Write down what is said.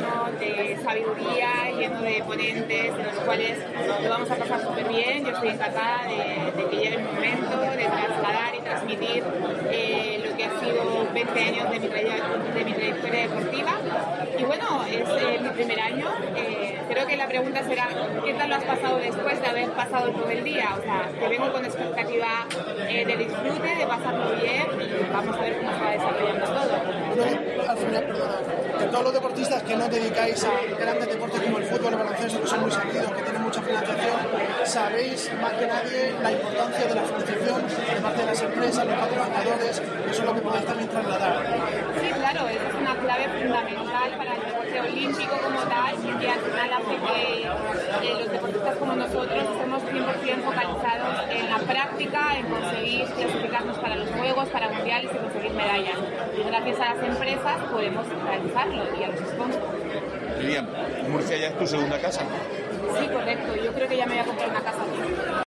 lleno de sabiduría, lleno de ponentes, en los cuales lo vamos a pasar súper bien. Yo estoy encantada de que llegue el momento de trasladar y transmitir lo que ha sido 20 años de mi trayectoria deportiva. Y bueno, es mi primer año. Creo que la pregunta será, ¿qué tal lo has pasado después de haber pasado todo el día? O sea, que vengo con expectativa de disfrute, de pasarlo bien, y vamos a ver cómo se va desarrollando todo. Al final, de todos los deportistas que no dedicáis a grandes deportes como el fútbol, el baloncesto, que son muy seguidos, que tienen mucha financiación, sabéis más que nadie la importancia de la financiación de parte de las empresas, los patrocinadores, eso es lo que podéis también trasladar. Sí, claro, eso es una clave fundamental para el deporte olímpico como tal, y que al final hace que los deportistas como nosotros estemos 100% focalizados en la práctica, en conseguir clasificarnos para los Juegos, para mundiales y conseguir medallas. Y gracias a las empresas podemos realizarlo y a los sponsors. Miriam, Murcia ya es tu segunda casa. Sí, correcto. Yo creo que ya me voy a comprar una casa